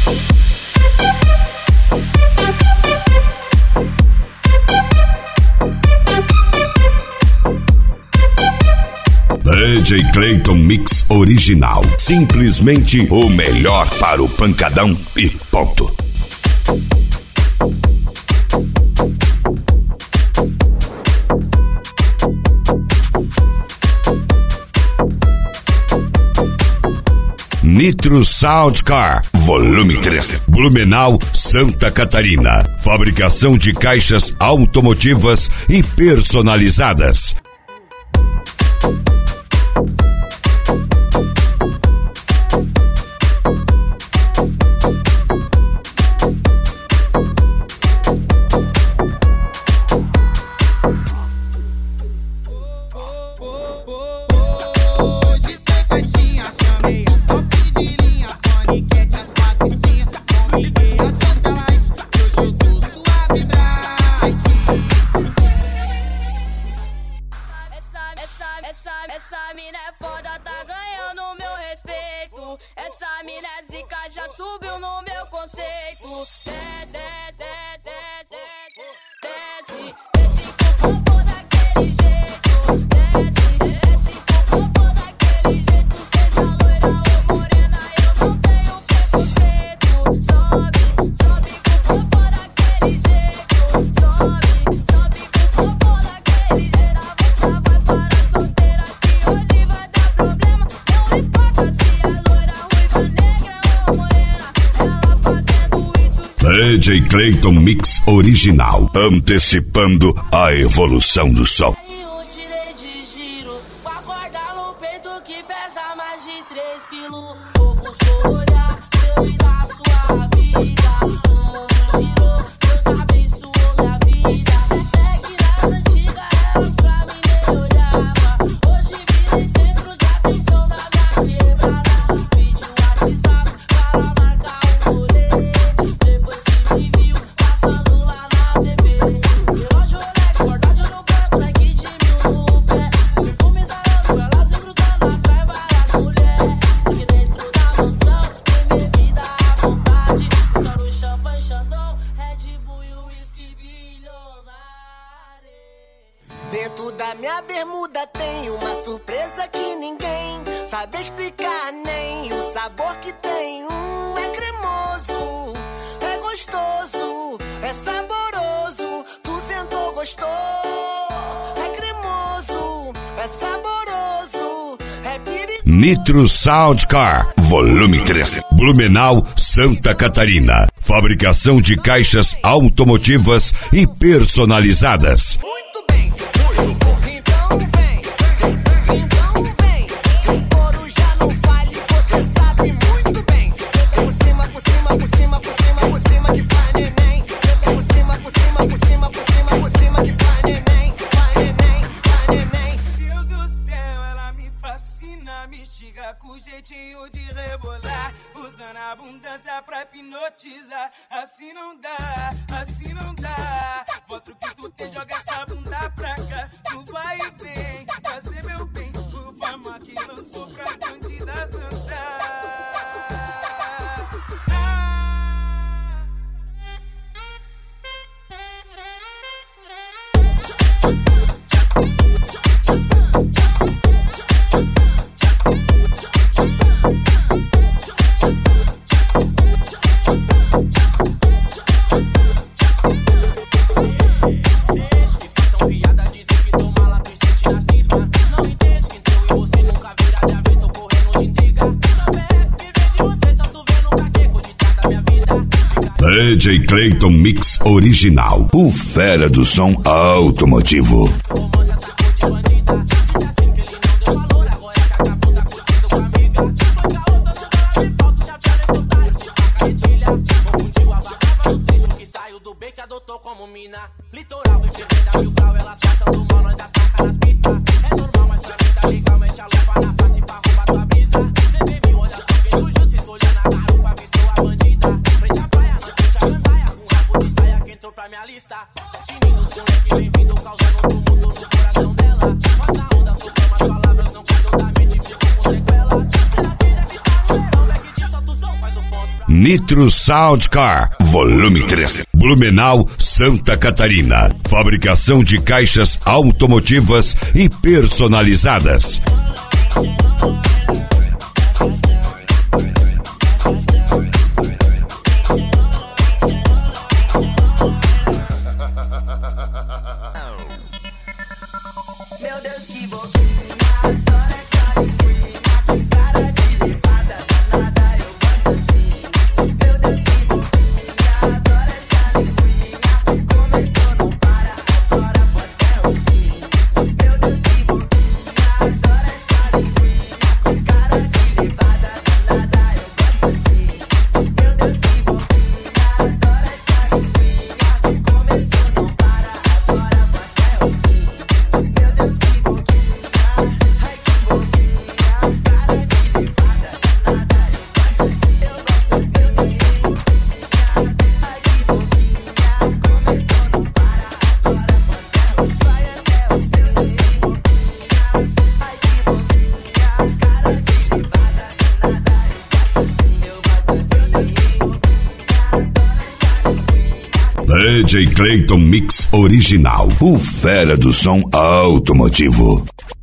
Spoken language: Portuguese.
DJ Clayton Mix Original. Simplesmente o melhor para o pancadão e ponto. Nitro Sound Car, volume 3, Blumenau, Santa Catarina. Fabricação de caixas automotivas e personalizadas. Essa mina é foda, tá ganhando meu respeito. Essa mina é zica, já subiu no meu conceito. Desce com o popô daquele jeito. Desce com o popô daquele jeito. Seja loira ou morena, eu não tenho preconceito. Sobe com o popô daquele jeito. Sobe com o popô daquele jeito. Essa vai para solteiras que hoje vai dar problema. Não importa se é loira, ruiva, negra ou morena. Ela fazendo isso. DJ Clayton Mix Original, antecipando a evolução do som. Eu tirei de giro, com a corda no peito que pesa mais de 3 quilos. Ofuscou olhar, seu e da sua vida. O mundo girou, Deus abençoou minha vida. É que nas antigas elas pra mim nem olhava. Hoje virei centro de atenção da minha quebrada. Pedi o WhatsApp para marcar um rolê. Depois que me viu passando lá na TV. Relógio Rolex, bordado no branco, Nike de 1000 no pé. Perfume exalando, elas vem grudando, atrai várias mulheres. Porque dentro da mansão tem bebida à vontade. Estouro champanhe, Chandon, Red Bull e whisky bilionário. Dentro da minha bermuda tem uma surpresa que ninguém sabe explicar, nem o sabor que tem. É cremoso, é gostoso, é saboroso. Tu sentou, gostou. É cremoso, é saboroso, é perigoso. Nitro Sound Car, volume 3, Blumenau, Santa Catarina. Fabricação de caixas automotivas e personalizadas. Muito bem, então vem, o couro já não fale, você sabe muito bem. Por cima, por cima, por cima, por cima, por cima que faz neném. Por cima, por cima, por cima, por cima, por cima que faz neném, faz neném, faz neném. Deus do céu, ela me fascina, me estiga com jeitinho de rebolar, usando a abundância pra hipnotizar. Assim não dá, assim não dá. Mostra o que tu tem, joga essa bunda pra cá. Tu vai e vem, fazer meu bem. Por forma que lançou pras bandidas dançar. DJ Clayton Mix Original, o fera do som automotivo. Litoral, vem perder 1000 graus, elas passam do mal, nós ataca nas pistas. É normal, mas pra mim tá legal, mete a lupa na face pra roubar tua brisa. Cê bebe, olha só quem surgiu, se tô olhando a garupa, avistou a bandida. Frente à praia, não escute a gandaia, com rabo de saia que entrou pra minha lista. Tinindo, moleque, bem-vindo, causando tumulto no coração dela. Mas na onda, soltando as palavras, não cuidou da mente, ficou com sequela. Tira a filha que tá no verão, é que te solta o som, faz o ponto pra Nitro Sound Car, volume 3, Blumenau, Santa Catarina. Fabricação de caixas automotivas e personalizadas. Meu Deus, que boquinha, adoro essa linguinha, que cara de levada danada, eu gosto assim. Meu Deus, que boquinha, adoro essa linguinha, começou, não para, agora vou até o fim. Meu Deus, que boquinha, adoro essa linguinha, com cara de levada danada, eu gosto assim. Meu Deus, que boquinha, adoro essa linguinha, começou, não para, agora vou até o fim. Meu Deus, que boquinha, ai que boquinha, cara de levada danada, eu gosto assim, eu gosto assim. Ai que boquinha, começou, não para, agora vai até o fim. Ai que boquinha, cara de levada danada, eu gosto assim. DJ Clayton Mix Original, o fera do som automotivo.